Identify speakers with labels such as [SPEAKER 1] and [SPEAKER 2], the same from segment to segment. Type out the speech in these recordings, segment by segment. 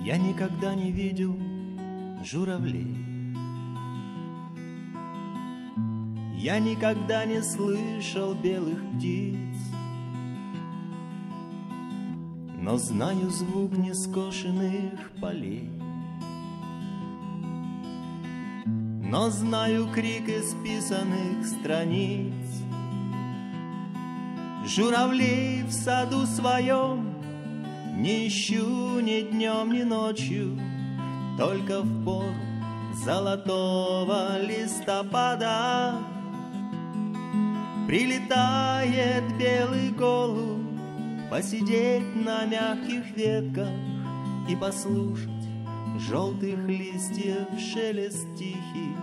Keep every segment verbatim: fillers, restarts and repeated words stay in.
[SPEAKER 1] Я никогда не видел журавлей, я никогда не слышал белых птиц, но знаю звук нескошенных полей, но знаю крик исписанных страниц. Журавлей в саду своем не ищу ни днем, ни ночью, только в пору золотого листопада прилетает белый голубь посидеть на мягких ветках и послушать желтых листьев шелест тихий.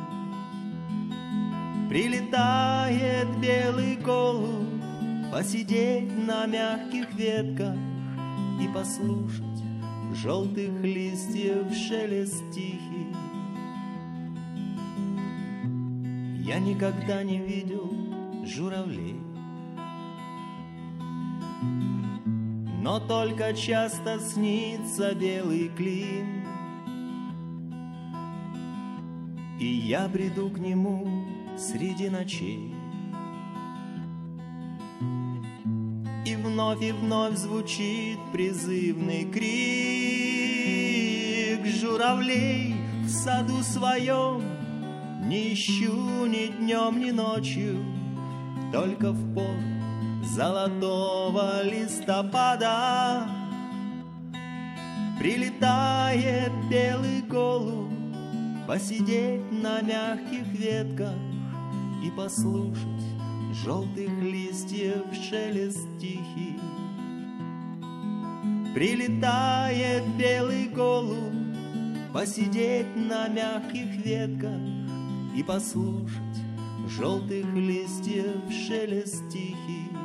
[SPEAKER 1] Прилетает белый голубь посидеть на мягких ветках и послушать желтых листьев шелест тихий. Я никогда не видел журавлей, но только часто снится белый клин, и я бреду к нему среди ночей. И вновь и вновь звучит призывный крик журавлей в саду своем. Не ищу ни днем, ни ночью, только в пору золотого листопада прилетает белый голубь посидеть на мягких ветках и послушать желтых листьев шелест тихий. Прилетает белый голубь посидеть на мягких ветках и послушать желтых листьев шелест тихий.